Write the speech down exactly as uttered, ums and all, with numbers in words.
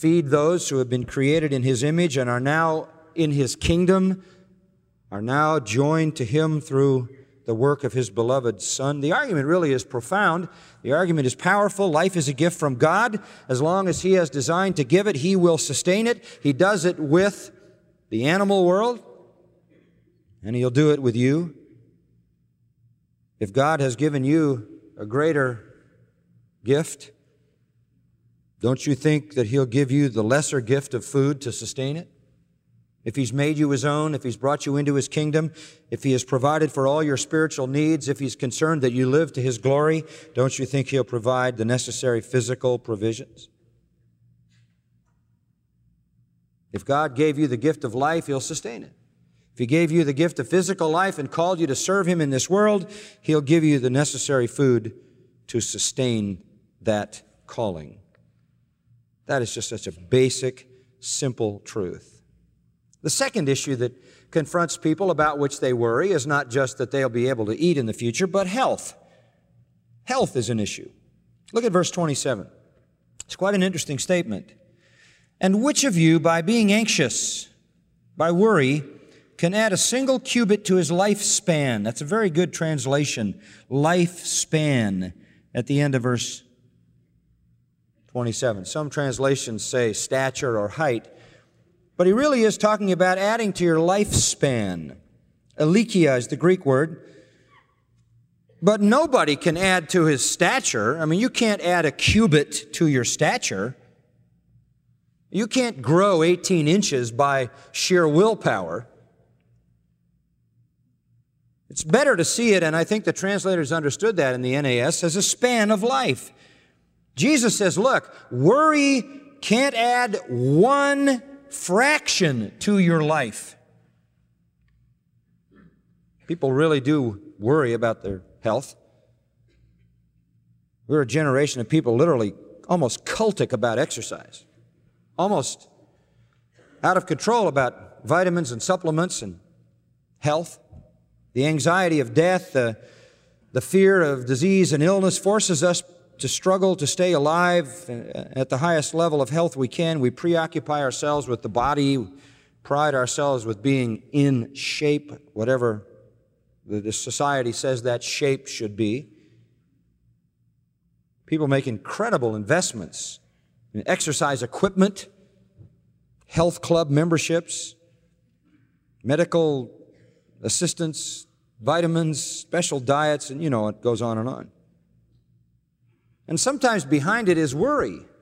feed those who have been created in His image and are now in His kingdom, are now joined to Him through the work of His beloved Son. The argument really is profound. The argument is powerful. Life is a gift from God. As long as He has designed to give it, He will sustain it. He does it with the animal world, and He'll do it with you. If God has given you a greater gift, don't you think that He'll give you the lesser gift of food to sustain it? If He's made you His own, if He's brought you into His kingdom, if He has provided for all your spiritual needs, if He's concerned that you live to His glory, don't you think He'll provide the necessary physical provisions? If God gave you the gift of life, He'll sustain it. If He gave you the gift of physical life and called you to serve Him in this world, He'll give you the necessary food to sustain that calling. That is just such a basic, simple truth. The second issue that confronts people about which they worry is not just that they'll be able to eat in the future, but health. Health is an issue. Look at verse twenty-seven. It's quite an interesting statement. And which of you, by being anxious, by worry, can add a single cubit to his lifespan? That's a very good translation. Lifespan at the end of verse twenty-seven. Some translations say stature or height. But he really is talking about adding to your lifespan. Alekia is the Greek word. But nobody can add to his stature. I mean, you can't add a cubit to your stature. You can't grow eighteen inches by sheer willpower. It's better to see it, and I think the translators understood that in the N A S, as a span of life. Jesus says, look, worry can't add one fraction to your life. People really do worry about their health. We're a generation of people literally almost cultic about exercise, almost out of control about vitamins and supplements and health. The anxiety of death, the, the fear of disease and illness forces us to struggle to stay alive at the highest level of health we can. We preoccupy ourselves with the body, pride ourselves with being in shape, whatever the society says that shape should be. People make incredible investments in exercise equipment, health club memberships, medical assistance, vitamins, special diets, and you know, it goes on and on. And sometimes behind it is worry.